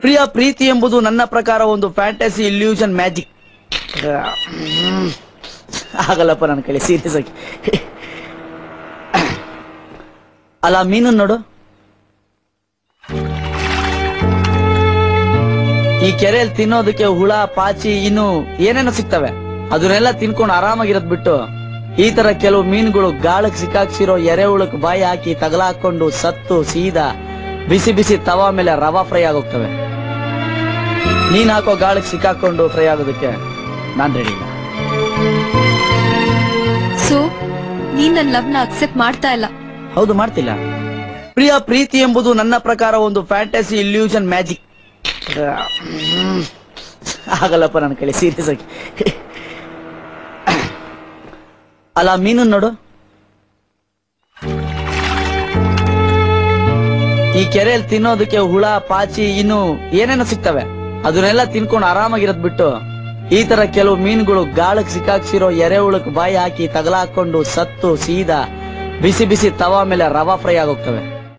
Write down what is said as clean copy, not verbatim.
ಪ್ರಿಯ ಪ್ರೀತಿ ಎಂಬುದು ನನ್ನ ಪ್ರಕಾರ ಒಂದು ಫ್ಯಾಂಟಸಿ ಇಲ್ಯೂಷನ್ ಮ್ಯಾಜಿಕ್. ಆಗಲ್ಲಪ್ಪ ನನ್ನ ಕೈಲಿ ಸೀರಿಯಸ್ ಆಗಿ. ಅಲ್ಲ ಮೀನು ನೋಡು, ಈ ಕೆರೆಯಲ್ಲಿ ತಿನ್ನೋದಕ್ಕೆ ಹುಳ ಪಾಚಿ ಇನ್ನು ಏನೇನೋ ಸಿಗ್ತವೆ. ಅದನ್ನೆಲ್ಲ ತಿನ್ಕೊಂಡು ಆರಾಮಾಗಿರೋದ್ ಬಿಟ್ಟು ಈ ತರ ಕೆಲವು ಮೀನುಗಳು ಗಾಳಕ್ ಸಿಕ್ಕಾಕ್ಸಿರೋ ಎರೆಹುಳಕ್ ಬಾಯಿ ಹಾಕಿ ತಗಲ ಹಾಕೊಂಡು ಸತ್ತು ಸೀದಾ ಬಿಸಿ ಬಿಸಿ ತವಾ ಮೇಲೆ ರವಾ ಫ್ರೈ ಆಗೋಗ್ತವೆ. ನೀನ್ ಹಾಕೋ ಗಾಳಕ್ ಸಿಕ್ಕಾಕೊಂಡು ಫ್ರೈ ಆಗೋದಕ್ಕೆ ನಾನ್ ರೆಡಿ ಇಲ್ಲ. ಸೊ ನೀನ್ ನನ್ ಲವ್ ನ ಅಕ್ಸೆಪ್ಟ್ ಮಾಡ್ತಾ ಇಲ್ಲ? ಹೌದು, ಮಾಡ್ತಿಲ್ಲ. ಪ್ರಿಯ ಪ್ರೀತಿ ಎಂಬುದು ನನ್ನ ಪ್ರಕಾರ ಒಂದು ಫ್ಯಾಂಟಸಿ ಇಲ್ಯೂಷನ್ ಮ್ಯಾಜಿಕ್. ಆಗಲ್ಲಪ್ಪ ನನ್ನ ಕೈಲಿ ಸೀರಿಯಸ್ ಆಗಿ. ಅಲ್ಲ ಮೀನು ನೋಡು, ಈ ಕೆರೆಯಲ್ಲಿ ತಿನ್ನೋದಕ್ಕೆ ಹುಳ ಪಾಚಿ ಇನ್ನು ಏನೇನೋ ಸಿಗ್ತವೆ. ಅದನ್ನೆಲ್ಲ ತಿನ್ಕೊಂಡು ಆರಾಮಾಗಿರೋದ್ ಬಿಟ್ಟು ಈ ತರ ಕೆಲವು ಮೀನುಗಳು ಗಾಳಕ್ ಸಿಕ್ಕಾಕ್ಸಿರೋ ಎರೆಹುಳಕ್ ಬಾಯಿ ಹಾಕಿ ತಗಲ ಹಾಕೊಂಡು ಸತ್ತು ಸೀದಾ ಬಿಸಿ ಬಿಸಿ ತವಾ ಮೇಲೆ ರವಾ ಫ್ರೈ ಆಗೋಗ್ತವೆ.